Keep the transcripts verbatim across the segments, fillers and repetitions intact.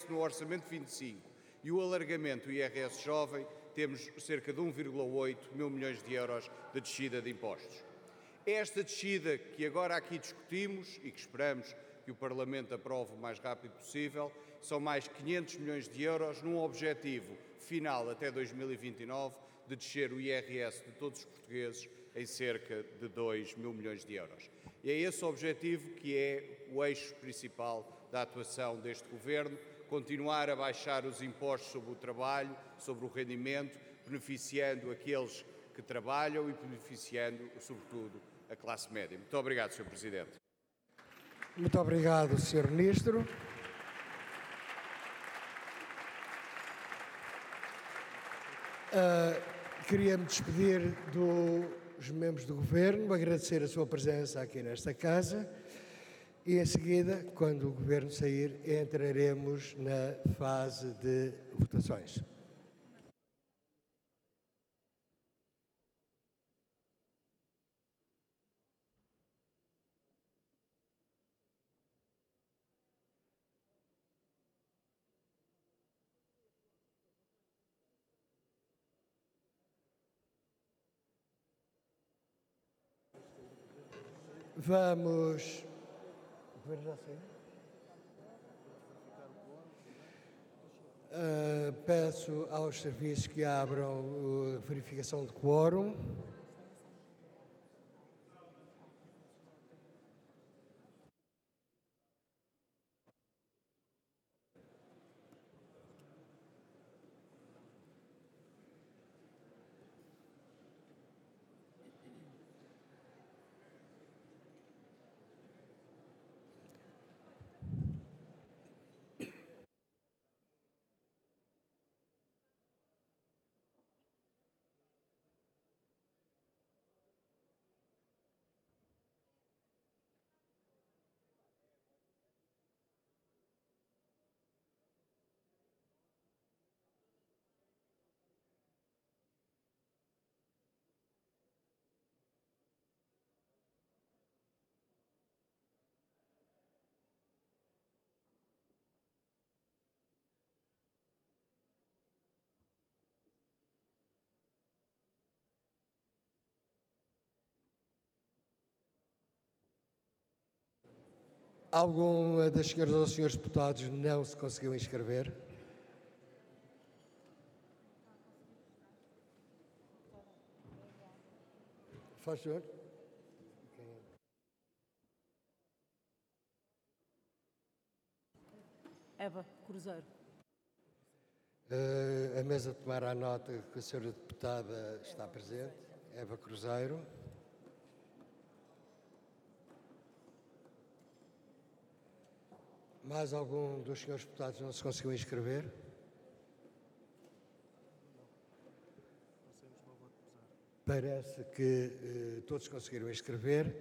no Orçamento vinte e cinco e o alargamento do I R S jovem, temos cerca de um vírgula oito mil milhões de euros de descida de impostos. É esta descida que agora aqui discutimos e que esperamos que o Parlamento aprove o mais rápido possível, são mais quinhentos milhões de euros num objetivo final até dois mil e vinte e nove de descer o I R S de todos os portugueses em cerca de dois mil milhões de euros. E é esse o objetivo que é o eixo principal da atuação deste Governo, continuar a baixar os impostos sobre o trabalho, sobre o rendimento, beneficiando aqueles que trabalham e beneficiando, sobretudo, a classe média. Muito obrigado, senhor Presidente. Muito obrigado, senhor Ministro. Uh, queria me despedir dos membros do Governo, agradecer a sua presença aqui nesta Casa e, em seguida, quando o Governo sair, entraremos na fase de votações. Vamos. Uh, peço aos serviços que abram a verificação de quórum. Alguma das senhoras ou senhores deputados não se conseguiu inscrever? Faz favor. Eva Cruzeiro. Uh, a mesa tomará nota que a senhora deputada está presente. Eva Cruzeiro. Mais algum dos senhores deputados não se conseguiu inscrever? Parece que eh, todos conseguiram inscrever.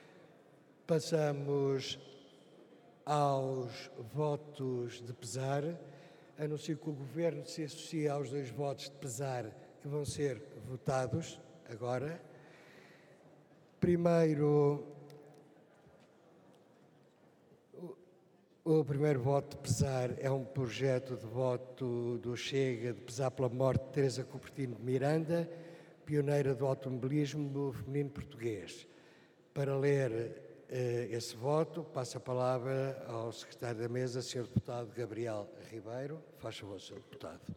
Passamos aos votos de pesar. Anuncio que o Governo se associa aos dois votos de pesar que vão ser votados agora. Primeiro, o primeiro voto de pesar é um projeto de voto do Chega de pesar pela morte de Teresa Cupertino de Miranda, pioneira do automobilismo feminino português. Para ler eh, esse voto, passo a palavra ao secretário da mesa, senhor deputado Gabriel Ribeiro. Faz favor, senhor deputado.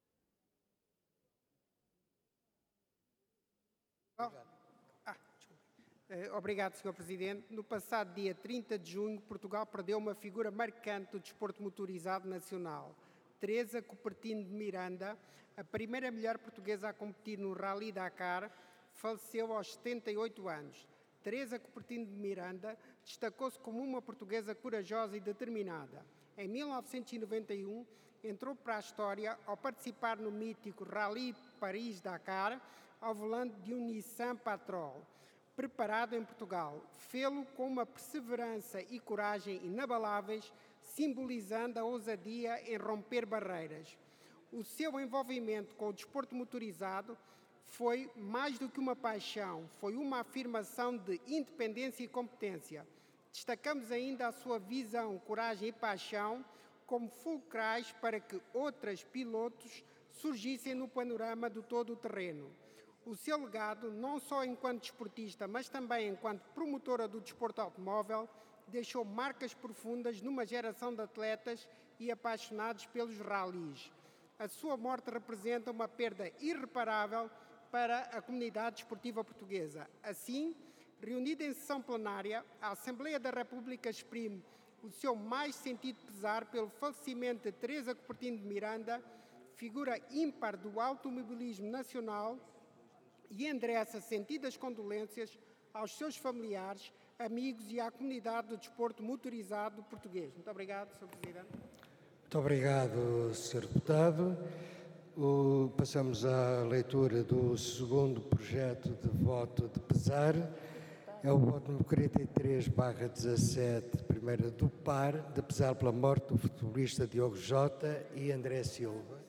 Obrigado. Obrigado, senhor Presidente. No passado dia trinta de junho, Portugal perdeu uma figura marcante do desporto motorizado nacional. Teresa Cupertino de Miranda, a primeira mulher portuguesa a competir no Rally Dakar, faleceu aos setenta e oito anos. Teresa Cupertino de Miranda destacou-se como uma portuguesa corajosa e determinada. Em mil novecentos e noventa e um, entrou para a história ao participar no mítico Rally Paris-Dakar ao volante de um Nissan Patrol. Preparado em Portugal, fê-lo com uma perseverança e coragem inabaláveis, simbolizando a ousadia em romper barreiras. O seu envolvimento com o desporto motorizado foi mais do que uma paixão, foi uma afirmação de independência e competência. Destacamos ainda a sua visão, coragem e paixão como fulcrais para que outras pilotos surgissem no panorama do todo o terreno. O seu legado, não só enquanto desportista, mas também enquanto promotora do desporto automóvel, deixou marcas profundas numa geração de atletas e apaixonados pelos ralis. A sua morte representa uma perda irreparável para a comunidade desportiva portuguesa. Assim, reunida em sessão plenária, a Assembleia da República exprime o seu mais sentido pesar pelo falecimento de Teresa Cupertino de Miranda, figura ímpar do automobilismo nacional, e endereça sentidas condolências aos seus familiares, amigos e à comunidade do desporto motorizado português. Muito obrigado, senhor Presidente. Muito obrigado, senhor Deputado. O, passamos à leitura do segundo projeto de voto de pesar. É o voto número quarenta e três barra dezassete, primeira do par, de pesar pela morte do futebolista Diogo Jota e André Silva.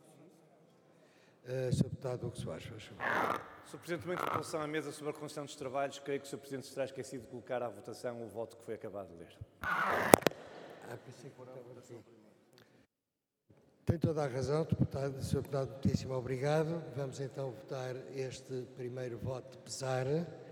Uh, senhor Deputado Hugo Soares, faz favor. senhor Presidente, uma interpelação à mesa sobre a reconstrução dos trabalhos. Creio que o senhor Presidente se terá esquecido de colocar à votação o voto que foi acabado de ler. Ah, pensei que estava aqui. Tem toda a razão, deputado. senhor Deputado, muitíssimo obrigado. Vamos então votar este primeiro voto de pesar.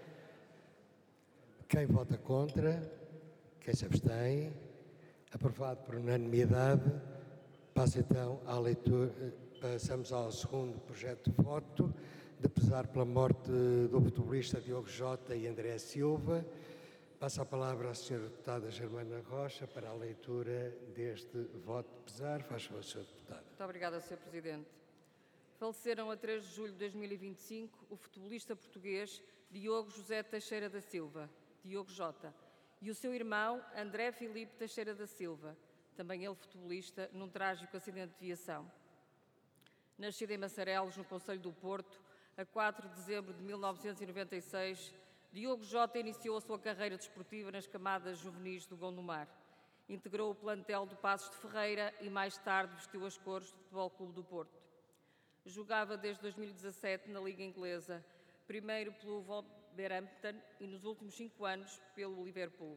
Quem vota contra? Quem se abstém? Aprovado por unanimidade. Passa então à leitura. Passamos ao segundo projeto de voto, de pesar pela morte do futebolista Diogo Jota e André Silva. Passa a palavra à senhora deputada Germana Rocha para a leitura deste voto de pesar. Faz favor, senhora deputada. Muito obrigada, senhor Presidente. Faleceram a três de julho de dois mil e vinte e cinco o futebolista português Diogo José Teixeira da Silva, Diogo Jota, e o seu irmão André Filipe Teixeira da Silva, também ele futebolista, num trágico acidente de viação. Nascido em Massarelos, no concelho do Porto, a quatro de dezembro de mil novecentos e noventa e seis, Diogo Jota iniciou a sua carreira desportiva nas camadas juvenis do Gondomar. Integrou o plantel do Passos de Ferreira e mais tarde vestiu as cores do Futebol Clube do Porto. Jogava desde dois mil e dezassete na Liga Inglesa, primeiro pelo Wolverhampton e nos últimos cinco anos pelo Liverpool.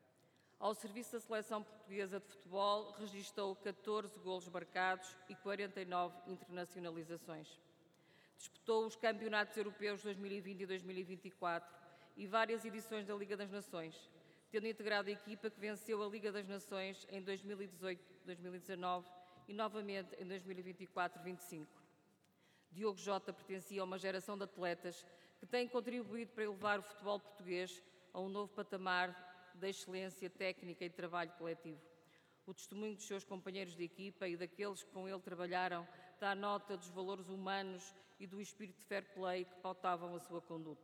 Ao serviço da seleção portuguesa de futebol, registou catorze golos marcados e quarenta e nove internacionalizações. Disputou os campeonatos europeus dois mil e vinte e dois mil e vinte e quatro e várias edições da Liga das Nações, tendo integrado a equipa que venceu a Liga das Nações em dois mil e dezoito dois mil e dezanove e novamente em dois mil e vinte e quatro vinte e cinco. Diogo Jota pertencia a uma geração de atletas que têm contribuído para elevar o futebol português a um novo patamar da excelência técnica e de trabalho coletivo. O testemunho dos seus companheiros de equipa e daqueles que com ele trabalharam dá nota dos valores humanos e do espírito de fair play que pautavam a sua conduta.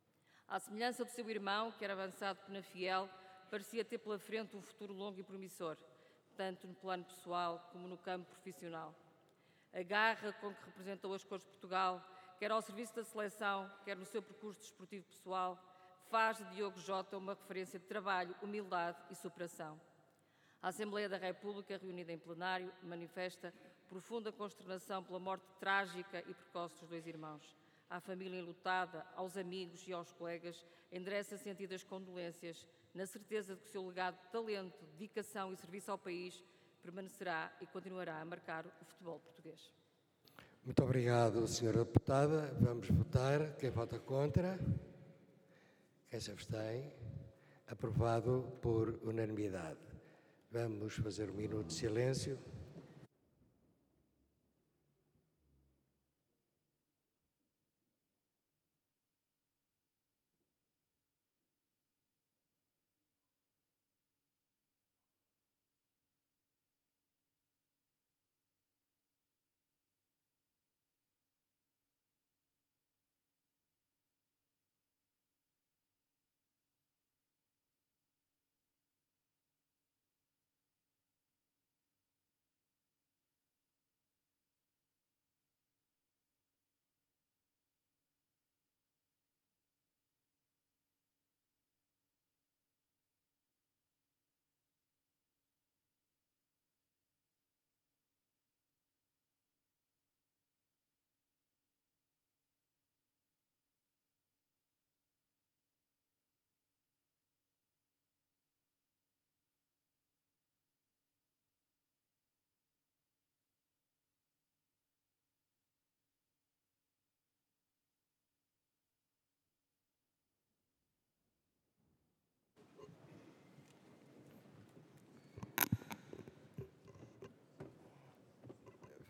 À semelhança do seu irmão, que era avançado na Fiel, parecia ter pela frente um futuro longo e promissor, tanto no plano pessoal como no campo profissional. A garra com que representou as cores de Portugal, quer ao serviço da seleção, quer no seu percurso desportivo pessoal, faz de Diogo Jota uma referência de trabalho, humildade e superação. A Assembleia da República, reunida em plenário, manifesta profunda consternação pela morte trágica e precoce dos dois irmãos. À família enlutada, aos amigos e aos colegas, endereça sentidas condolências, na certeza de que o seu legado de talento, dedicação e serviço ao país permanecerá e continuará a marcar o futebol português. Muito obrigado, senhora deputada. Vamos votar. Quem vota contra? Quem se abstém? Aprovado por unanimidade. Vamos fazer um minuto de silêncio.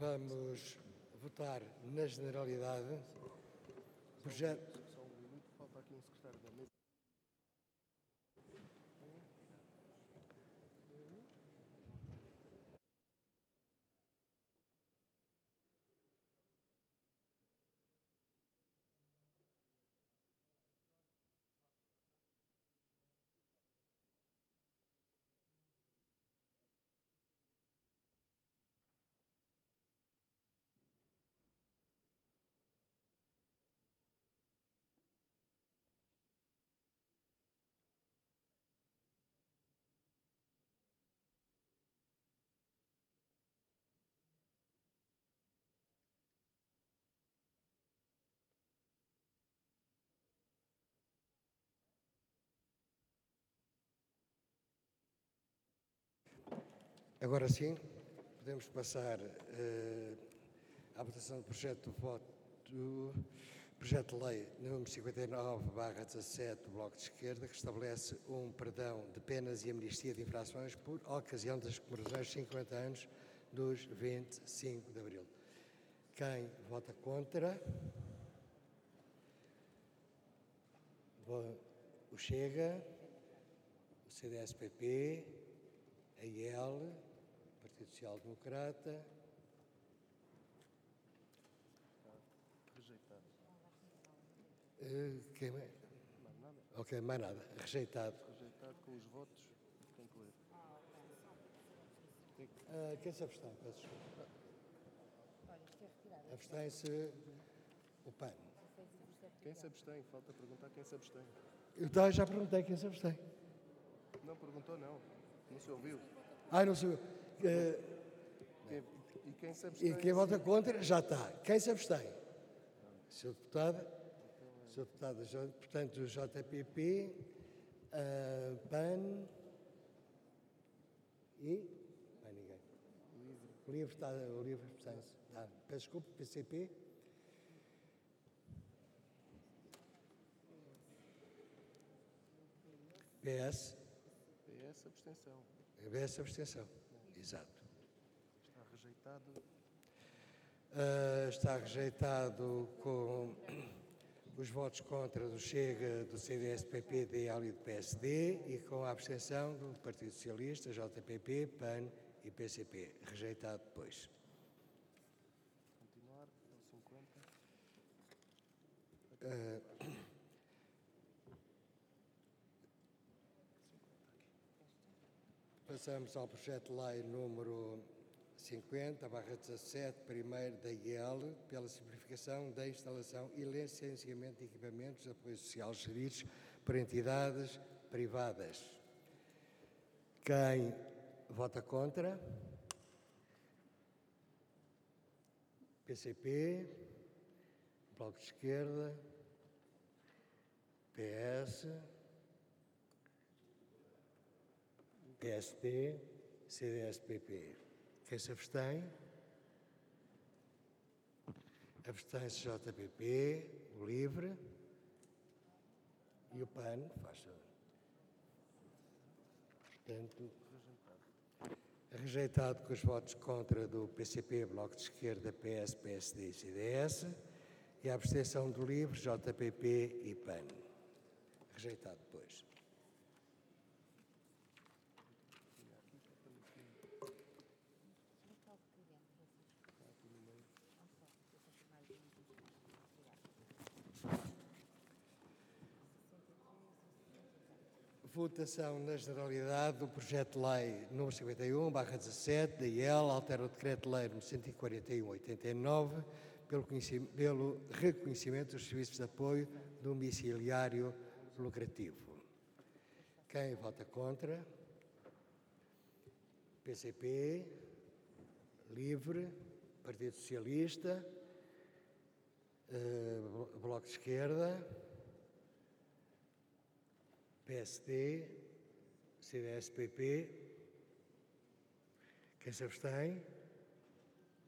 Vamos votar na generalidade. Projeto. Só um minuto, falta aqui um secretário da mesa. Agora sim, podemos passar uh, à votação do projeto de voto do projeto de lei número cinquenta e nove barra dezassete do Bloco de Esquerda, que estabelece um perdão de penas e amnistia de infrações por ocasião das comemorações de cinquenta anos dos vinte e cinco de Abril. Quem vota contra? O Chega, o C D S P P, a I L, Partido Social Democrata. Rejeitado. Uh, quem mais? Mais nada. Ok, mais nada. Rejeitado. Rejeitado com os votos. Tem que ler. Uh, quem se abstém? Peço desculpa. Abstém-se o P A N. Quem se abstém? Falta perguntar quem se abstém. Eu já perguntei quem se abstém. Não perguntou, não. Não se ouviu. Ah, não sei. Uh, Quem- e quem se abstém? e quem vota contra, já está. Quem se abstém? senhor Deputado. senhor Deputado, J- portanto, o J P P, uh, P A N e... Mais ninguém. O livro está... O livro abstém-se. Tá. Peço desculpa, P C P. P S. P S, abstenção. P S, abstenção. Exato. Está rejeitado. Uh, está rejeitado com os votos contra do Chega, do C D S P P, D L e do P S D e com a abstenção do Partido Socialista, J P P, P A N e P C P. Rejeitado depois. Continuar. É o cinquenta. Uh, Passamos ao projeto de lei número cinquenta, barra dezassete, primeiro da I L, pela simplificação da instalação e licenciamento de equipamentos de apoio social geridos por entidades privadas. Quem vota contra? P C P, Bloco de Esquerda, P S, P S D, C D S P P. Quem se abstém? Abstém-se J P P, o LIVRE e o P A N. Faz favor. Portanto, rejeitado com os votos contra do P C P, Bloco de Esquerda, P S, P S D e C D S e a abstenção do LIVRE, J P P e P A N. Rejeitado depois. Votação na generalidade do projeto de lei número cinquenta e um, barra dezassete, da I L, altera o decreto-lei número cento e quarenta e um, oitenta e nove, pelo, pelo reconhecimento dos serviços de apoio domiciliário lucrativo. Quem vota contra? P C P, LIVRE, Partido Socialista, uh, Bloco de Esquerda, P S D, C D S P P. Quem se abstém?